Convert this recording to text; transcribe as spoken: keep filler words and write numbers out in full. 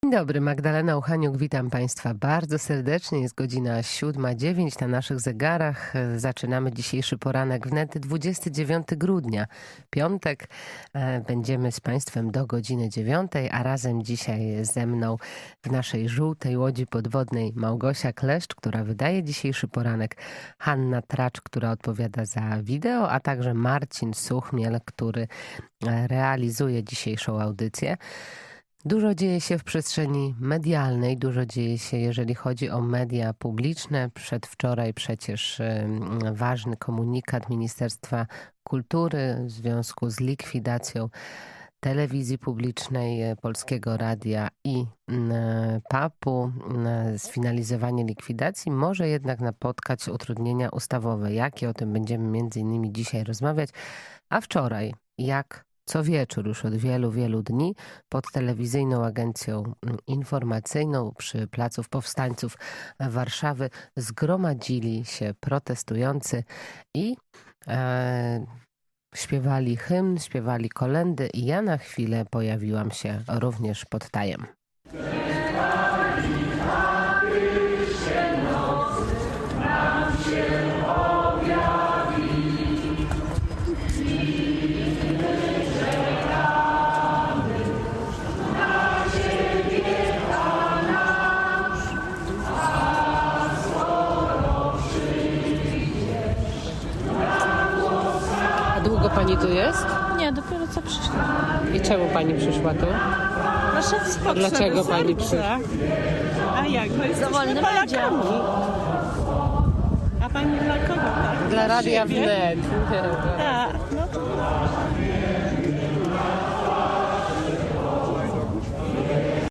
Dzień dobry, Magdalena Uchaniuk, witam Państwa bardzo serdecznie. Jest godzina siódma dziewięć na naszych zegarach. Zaczynamy dzisiejszy poranek wnet dwudziestego dziewiątego grudnia, piątek. Będziemy z Państwem do godziny dziewiątej, a razem dzisiaj ze mną w naszej żółtej łodzi podwodnej Małgosia Kleszcz, która wydaje dzisiejszy poranek, Hanna Tracz, która odpowiada za wideo, a także Marcin Suchmiel, który realizuje dzisiejszą audycję. Dużo dzieje się w przestrzeni medialnej, dużo dzieje się, jeżeli chodzi o media publiczne. Przedwczoraj przecież ważny komunikat Ministerstwa Kultury w związku z likwidacją telewizji publicznej, Polskiego Radia i P A P-u. Sfinalizowanie likwidacji może jednak napotkać utrudnienia ustawowe. Jakie? O tym będziemy między innymi dzisiaj rozmawiać. A wczoraj, jak co wieczór już od wielu, wielu dni pod telewizyjną agencją informacyjną przy Placu Powstańców Warszawy zgromadzili się protestujący i e, śpiewali hymn, śpiewali kolędy i ja na chwilę pojawiłam się również pod tajem. Długo pani tu jest? Nie, dopiero co przyszła. I czemu pani przyszła tu? Proszę spokojnie. Dlaczego pani przyszła? A jak? Bo jesteśmy Polakami. A pani dla kogo? Tak? Dla Radia siebie? Wnet. Tak, no to